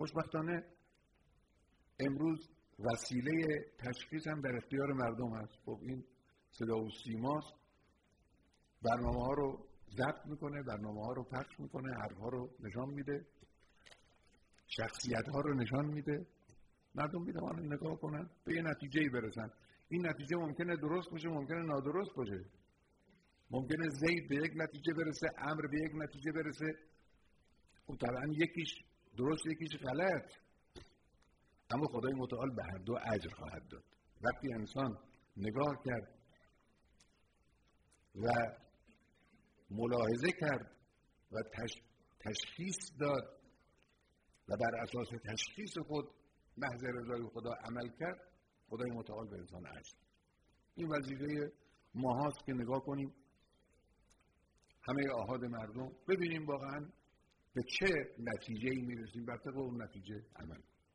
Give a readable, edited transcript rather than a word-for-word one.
خوشبختانه امروز وسیله تشخیص هم در اختیار مردم هست. خب این صدا و سیماست، برنامه ها رو ضبط میکنه، برنامه ها رو پخش میکنه، حرفها رو نشان میده، شخصیت ها رو نشان میده، مردم میتونن نگاه کنن به یه نتیجه‌ای برسن. این نتیجه ممکنه درست باشه، ممکنه نادرست باشه، ممکنه زید به یک نتیجه برسه، امر به یک نتیجه برسه. خب طبعا یکیش درست یکیش غلط، اما خدای متعال به هر دو اجر خواهد داد. وقتی انسان نگاه کرد و ملاحظه کرد و تشخیص داد و بر اساس تشخیص خود محض رضای خدا عمل کرد، خدای متعال به انسان اجر. این وظیفه ما هست که نگاه کنیم همه آحاد مردم، ببینیم واقعا به چه نتیجه‌ای میرسیم، بر طبق اون نتیجه عمل.